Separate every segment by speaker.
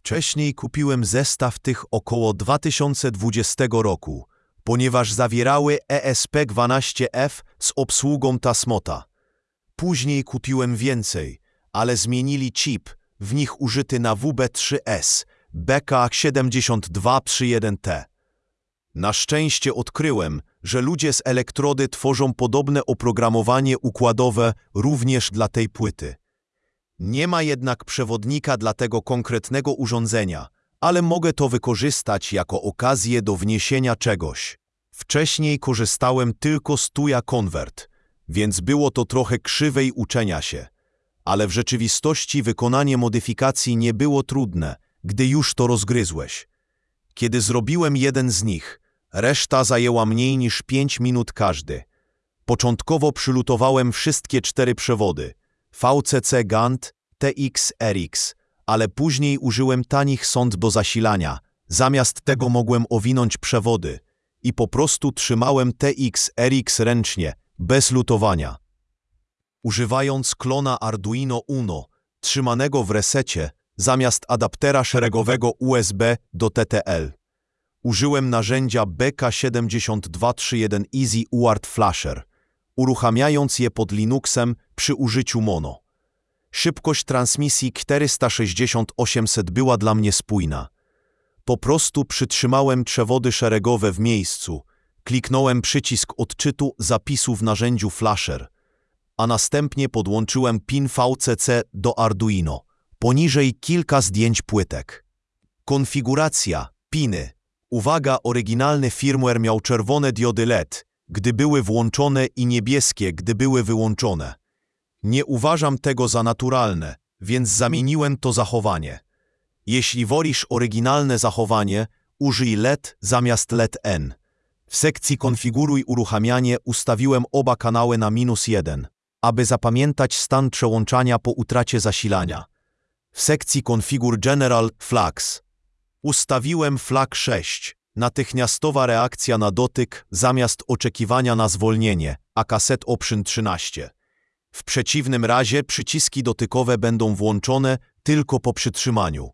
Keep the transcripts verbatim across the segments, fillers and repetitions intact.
Speaker 1: Wcześniej kupiłem zestaw tych około dwa tysiące dwudziestego roku, ponieważ zawierały E S P dwanaście F z obsługą Tasmota. Później kupiłem więcej, ale zmienili chip, w nich użyty na W B trzy S, B K siedemdziesiąt dwa jeden T. Na szczęście odkryłem, że ludzie z Elektrody tworzą podobne oprogramowanie układowe również dla tej płyty. Nie ma jednak przewodnika dla tego konkretnego urządzenia, ale mogę to wykorzystać jako okazję do wniesienia czegoś. Wcześniej korzystałem tylko z Tuya Convert, więc było to trochę krzywej uczenia się. Ale w rzeczywistości wykonanie modyfikacji nie było trudne, gdy już to rozgryzłeś. Kiedy zrobiłem jeden z nich, reszta zajęła mniej niż pięć minut każdy. Początkowo przylutowałem wszystkie cztery przewody, V C C Gant, T X R X, ale później użyłem tanich sond do zasilania. Zamiast tego mogłem owinąć przewody i po prostu trzymałem T X R X ręcznie, bez lutowania. Używając klona Arduino Uno, trzymanego w resecie, zamiast adaptera szeregowego U S B do T T L. Użyłem narzędzia B K siedemdziesiąt dwa jeden Easy U A R T Flasher, uruchamiając je pod Linuxem przy użyciu mono. Szybkość transmisji czterysta sześćdziesiąt osiemset była dla mnie spójna. Po prostu przytrzymałem przewody szeregowe w miejscu, kliknąłem przycisk odczytu zapisu w narzędziu Flasher, a następnie podłączyłem pin V C C do Arduino. Poniżej kilka zdjęć płytek. Konfiguracja, piny. Uwaga, oryginalny firmware miał czerwone diody L E D, gdy były włączone i niebieskie, gdy były wyłączone. Nie uważam tego za naturalne, więc zamieniłem to zachowanie. Jeśli wolisz oryginalne zachowanie, użyj L E D zamiast L E D N. W sekcji Konfiguruj uruchamianie ustawiłem oba kanały na minus jeden, aby zapamiętać stan przełączania po utracie zasilania. W sekcji Configure General Flags ustawiłem flag sześć, natychmiastowa reakcja na dotyk zamiast oczekiwania na zwolnienie, aka Set Option trzynaście. W przeciwnym razie przyciski dotykowe będą włączone tylko po przytrzymaniu.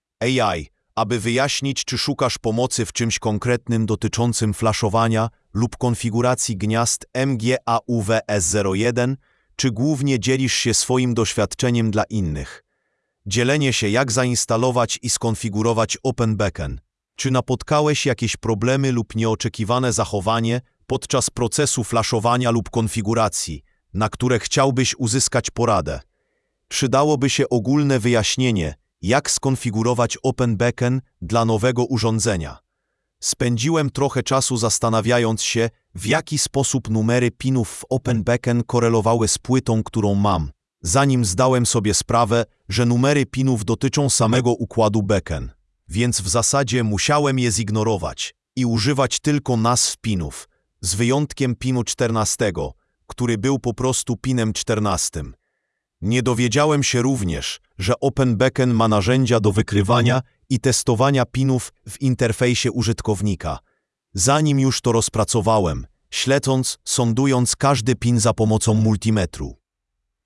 Speaker 1: A I, aby wyjaśnić, czy szukasz pomocy w czymś konkretnym dotyczącym flaszowania lub konfiguracji gniazd M G A U W S zero jeden, czy głównie dzielisz się swoim doświadczeniem dla innych. Dzielenie się, jak zainstalować i skonfigurować OpenBeken. Czy napotkałeś jakieś problemy lub nieoczekiwane zachowanie podczas procesu flaszowania lub konfiguracji, na które chciałbyś uzyskać poradę? Przydałoby się ogólne wyjaśnienie, jak skonfigurować OpenBeken dla nowego urządzenia. Spędziłem trochę czasu zastanawiając się, w jaki sposób numery pinów w OpenBeken korelowały z płytą, którą mam, zanim zdałem sobie sprawę, że numery pinów dotyczą samego układu beken. Więc w zasadzie musiałem je zignorować i używać tylko nazw pinów, z wyjątkiem pinu czternastego, który był po prostu pinem czternastym. Nie dowiedziałem się również, że OpenBeken ma narzędzia do wykrywania i testowania pinów w interfejsie użytkownika. Zanim już to rozpracowałem, śledząc, sądując każdy pin za pomocą multimetru.